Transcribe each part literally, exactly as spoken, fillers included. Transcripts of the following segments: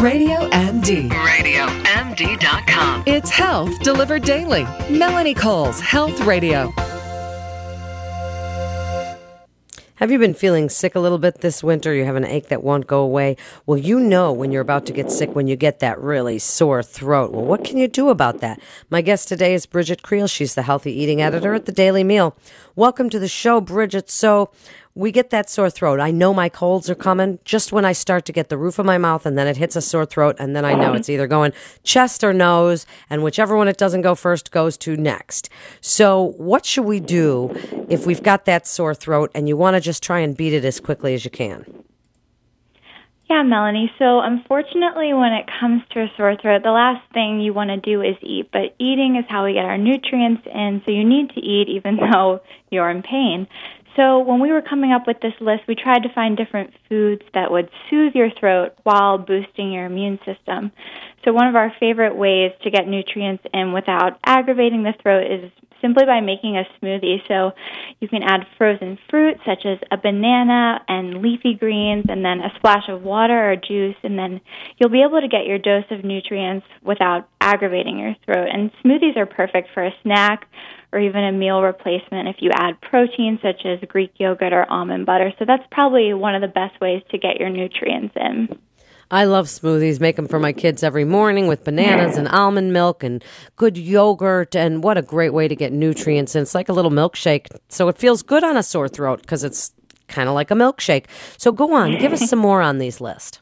Radio M D. radio M D dot com. It's health delivered daily. Melanie Cole's Health Radio. Have you been feeling sick a little bit this winter? You have an ache that won't go away? Well, you know when you're about to get sick when you get that really sore throat. Well, what can you do about that? My guest today is Bridget Creel. She's the healthy eating editor at the Daily Meal. Welcome to the show, Bridget. So we get that sore throat. I know my colds are coming just when I start to get the roof of my mouth, and then it hits a sore throat, and then I know it's either going chest or nose, and whichever one it doesn't go first goes to next. So what should we do if we've got that sore throat and you want to just try and beat it as quickly as you can? Yeah, Melanie. So unfortunately, when it comes to a sore throat, the last thing you want to do is eat. But eating is how we get our nutrients in, so you need to eat even though you're in pain. So when we were coming up with this list, we tried to find different foods that would soothe your throat while boosting your immune system. So one of our favorite ways to get nutrients in without aggravating the throat is simply by making a smoothie. So you can add frozen fruit such as a banana and leafy greens and then a splash of water or juice, and then you'll be able to get your dose of nutrients without aggravating your throat. And smoothies are perfect for a snack or even a meal replacement if you add protein such as Greek yogurt or almond butter. So that's probably one of the best ways to get your nutrients in. I love smoothies. Make them for my kids every morning with bananas and almond milk and good yogurt. And what a great way to get nutrients in. It's like a little milkshake. So it feels good on a sore throat because it's kind of like a milkshake. So go on. Give us some more on these lists.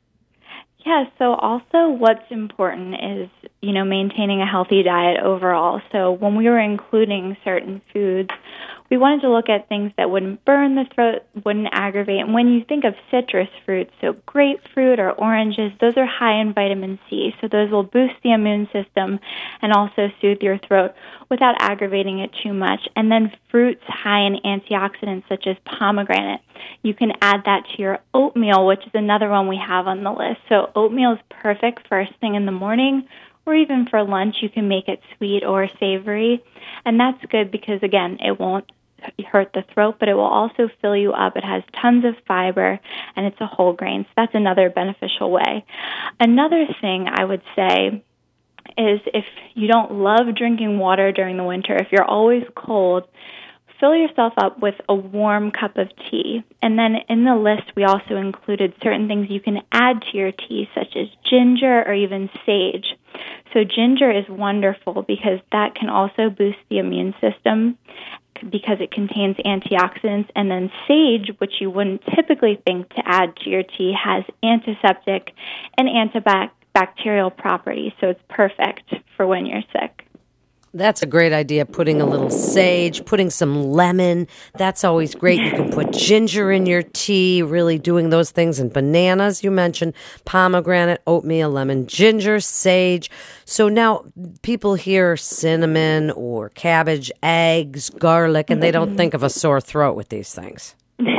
Yeah, so also what's important is, you know, maintaining a healthy diet overall. So when we were including certain foods, we wanted to look at things that wouldn't burn the throat, wouldn't aggravate. And when you think of citrus fruits, so grapefruit or oranges, those are high in vitamin C. So those will boost the immune system and also soothe your throat without aggravating it too much. And then fruits high in antioxidants such as pomegranate. You can add that to your oatmeal, which is another one we have on the list. So oatmeal is perfect first thing in the morning, or even for lunch. You can make it sweet or savory. And that's good because, again, it won't hurt the throat, but it will also fill you up. It has tons of fiber, and it's a whole grain. So that's another beneficial way. Another thing I would say is if you don't love drinking water during the winter, if you're always cold, fill yourself up with a warm cup of tea. And then in the list, we also included certain things you can add to your tea, such as ginger or even sage. So ginger is wonderful because that can also boost the immune system because it contains antioxidants. And then sage, which you wouldn't typically think to add to your tea, has antiseptic and antibacterial properties. So it's perfect for when you're sick. That's a great idea, putting a little sage, putting some lemon. That's always great. You can put ginger in your tea, really doing those things. And bananas, you mentioned, pomegranate, oatmeal, lemon, ginger, sage. So now people hear cinnamon or cabbage, eggs, garlic, and they don't think of a sore throat with these things.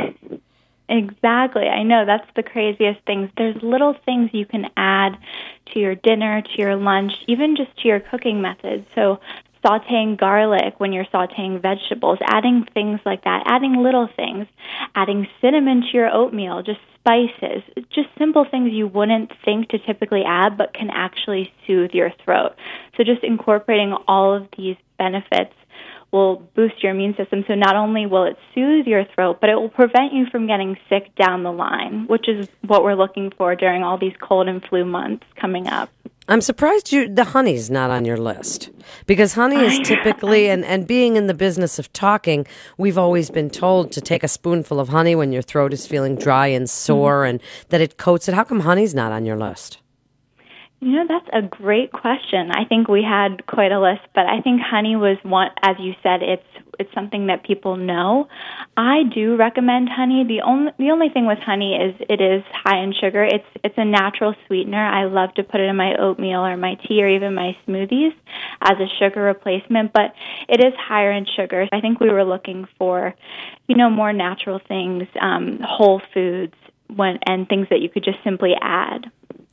Exactly. I know. That's the craziest things. There's little things you can add to your dinner, to your lunch, even just to your cooking methods. So sautéing garlic when you're sautéing vegetables, adding things like that, adding little things, adding cinnamon to your oatmeal, just spices, just simple things you wouldn't think to typically add but can actually soothe your throat. So just incorporating all of these benefits will boost your immune system. So not only will it soothe your throat, but it will prevent you from getting sick down the line, which is what we're looking for during all these cold and flu months coming up. I'm surprised you the honey's not on your list, because honey is typically, and, and being in the business of talking, we've always been told to take a spoonful of honey when your throat is feeling dry and sore, mm-hmm. and that it coats it. How come honey's not on your list? You know, that's a great question. I think we had quite a list, but I think honey was one, as you said, it's it's something that people know. I do recommend honey. The only the only thing with honey is it is high in sugar. It's it's a natural sweetener. I love to put it in my oatmeal or my tea or even my smoothies as a sugar replacement, but it is higher in sugar. I think we were looking for, you know, more natural things, um, whole foods, when and things that you could just simply add.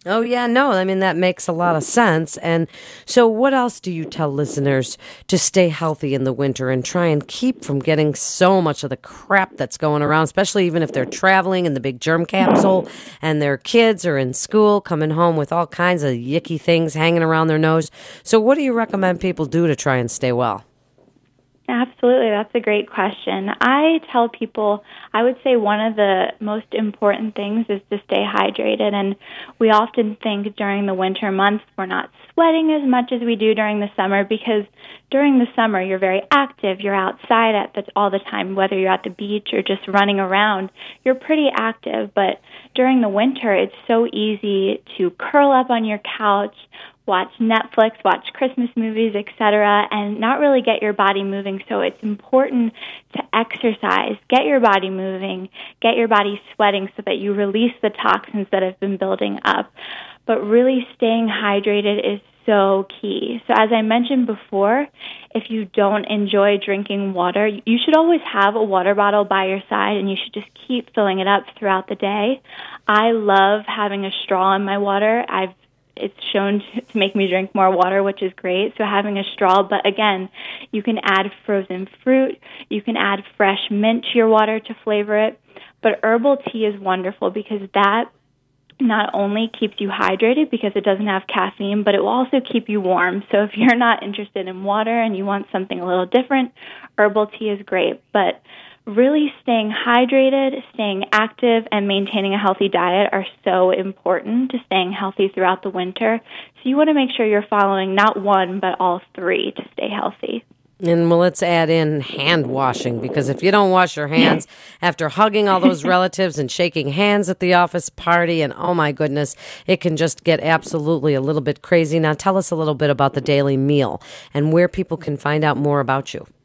Oh, yeah, no, I mean, that makes a lot of sense. And so, what else do you tell listeners to stay healthy in the winter and try and keep from getting so much of the crap that's going around, especially even if they're traveling in the big germ capsule and their kids are in school coming home with all kinds of yicky things hanging around their nose? So, what do you recommend people do to try and stay well? Absolutely. That's a great question. I tell people, I would say one of the most important things is to stay hydrated. And we often think during the winter months we're not sweating as much as we do during the summer because during the summer you're very active. You're outside at the, all the time, whether you're at the beach or just running around. You're pretty active. But during the winter, it's so easy to curl up on your couch, watch Netflix, watch Christmas movies, et cetera, and not really get your body moving. So it's important to exercise, get your body moving, get your body sweating so that you release the toxins that have been building up. But really staying hydrated is so key. So as I mentioned before, if you don't enjoy drinking water, you should always have a water bottle by your side, and you should just keep filling it up throughout the day. I love having a straw in my water. I've It's shown to make me drink more water, which is great. So having a straw, but again, you can add frozen fruit. You can add fresh mint to your water to flavor it. But herbal tea is wonderful because that not only keeps you hydrated because it doesn't have caffeine, but it will also keep you warm. So if you're not interested in water and you want something a little different, herbal tea is great. But really staying hydrated, staying active, and maintaining a healthy diet are so important to staying healthy throughout the winter. So you want to make sure you're following not one, but all three to stay healthy. And well, let's add in hand washing, because if you don't wash your hands after hugging all those relatives and shaking hands at the office party, and oh my goodness, it can just get absolutely a little bit crazy. Now tell us a little bit about the Daily Meal and where people can find out more about you.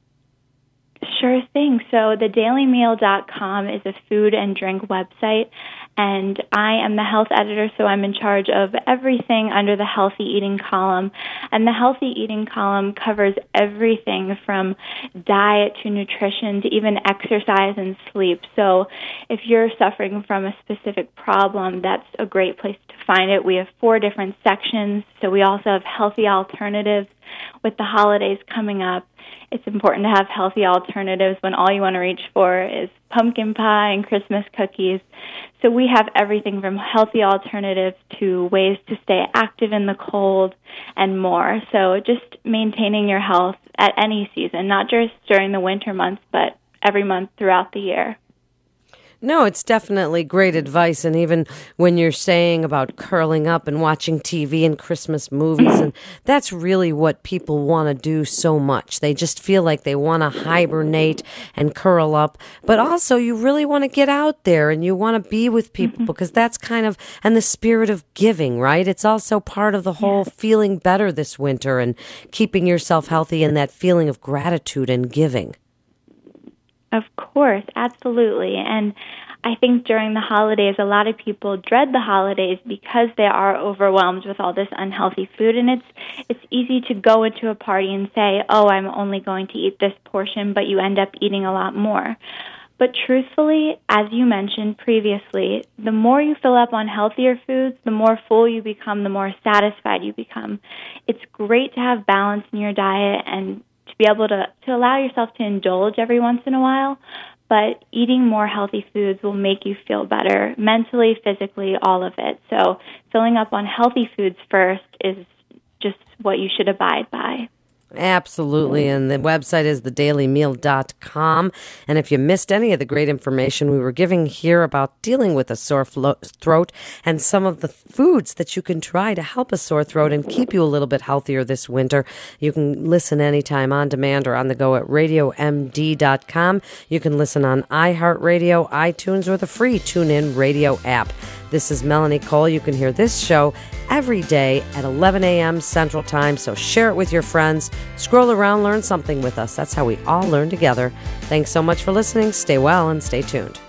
Sure thing. So the daily meal dot com is a food and drink website, and I am the health editor, so I'm in charge of everything under the healthy eating column. And the healthy eating column covers everything from diet to nutrition to even exercise and sleep. So if you're suffering from a specific problem, that's a great place to find it. We have four different sections, so we also have healthy alternatives. With the holidays coming up, it's important to have healthy alternatives when all you want to reach for is pumpkin pie and Christmas cookies. So we have everything from healthy alternatives to ways to stay active in the cold and more. So just maintaining your health at any season, not just during the winter months, but every month throughout the year. No, it's definitely great advice. And even when you're saying about curling up and watching T V and Christmas movies, and that's really what people want to do so much. They just feel like they want to hibernate and curl up. But also you really want to get out there and you want to be with people, mm-hmm. because that's kind of, and the spirit of giving, right? It's also part of the whole yeah. feeling better this winter and keeping yourself healthy and that feeling of gratitude and giving. Of course, absolutely. And I think during the holidays, a lot of people dread the holidays because they are overwhelmed with all this unhealthy food. And it's it's easy to go into a party and say, oh, I'm only going to eat this portion, but you end up eating a lot more. But truthfully, as you mentioned previously, the more you fill up on healthier foods, the more full you become, the more satisfied you become. It's great to have balance in your diet and to be able to, to allow yourself to indulge every once in a while, but eating more healthy foods will make you feel better mentally, physically, all of it. So filling up on healthy foods first is just what you should abide by. Absolutely, and the website is the daily meal dot com. And if you missed any of the great information we were giving here about dealing with a sore flo- throat and some of the foods that you can try to help a sore throat and keep you a little bit healthier this winter, you can listen anytime on demand or on the go at radio m d dot com. You can listen on iHeartRadio, iTunes, or the free TuneIn Radio app. This is Melanie Cole. You can hear this show every day at eleven a.m. Central Time, so share it with your friends. Scroll around, learn something with us. That's how we all learn together. Thanks so much for listening. Stay well and stay tuned.